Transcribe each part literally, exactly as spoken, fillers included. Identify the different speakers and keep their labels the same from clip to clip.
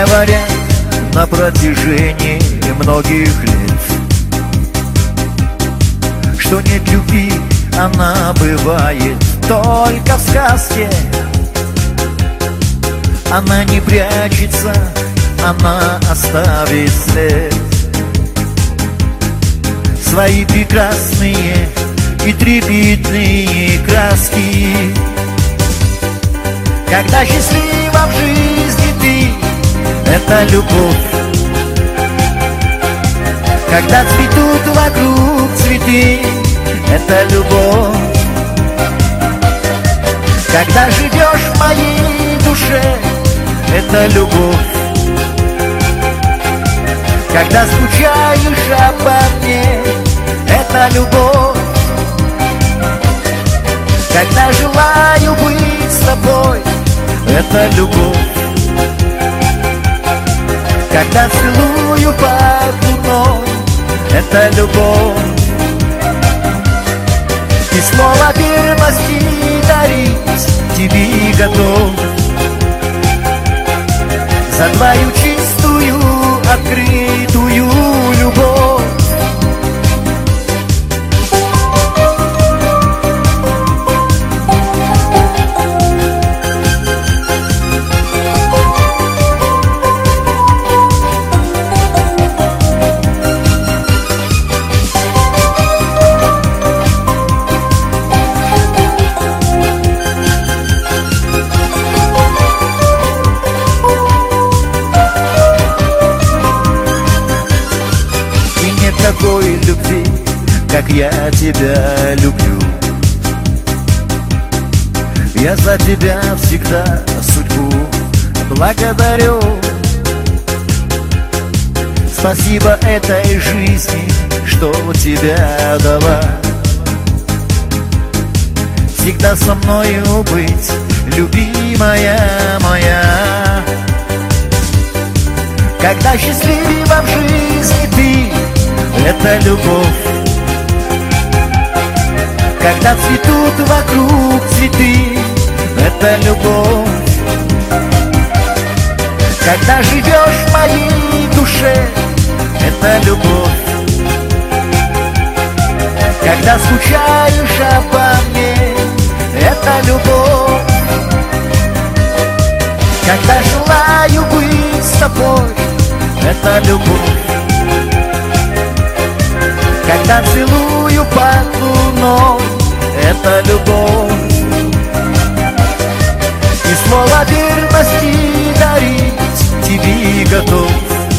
Speaker 1: говорят на протяжении многих лет, что нет любви, она бывает только в сказке. Она не прячется, она оставит след. Свои прекрасные и трепетные краски. Когда счастлива в жизни ты, это любовь. Когда цветут вокруг цветы, это любовь. Когда живешь в моей душе, это любовь. Когда скучаешь обо мне, это любовь. Когда желаю быть с тобой, это любовь. Когда целую под луной, это любовь. И слово верности дарить тебе готов. За твою чистую, открытую любовь. Такой любви, как я тебя люблю. Я за тебя всегда судьбу благодарю. Спасибо этой жизни, что тебя дала. Всегда со мною быть, любимая моя. Когда счастлива в жизни ты, это любовь. Когда цветут вокруг цветы, это любовь. Когда живешь в моей душе, это любовь. Когда скучаешь обо мне, это любовь. Когда желаю быть с тобой, это любовь. Когда целую под луной, это любовь. И слово верности дарить тебе готов.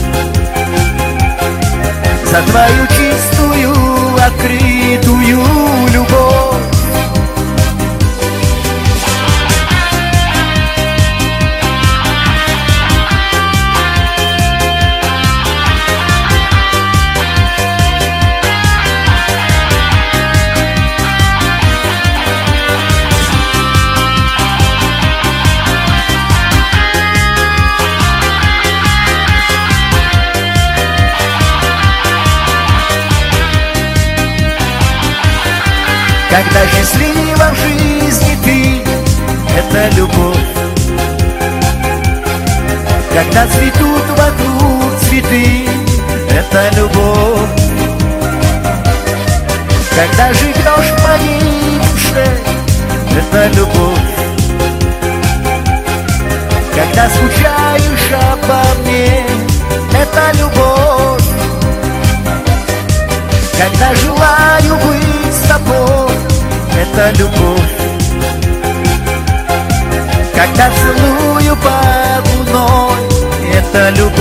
Speaker 1: За твою чистую, открытую любовь. Когда счастлива в жизни ты, это любовь. Когда цветут вокруг цветы, это любовь. Когда живешь в моей душе, это любовь. Когда скучаешь обо мне, это любовь. Когда желаю быть с тобой, это любовь. Когда целую под луной, это любовь.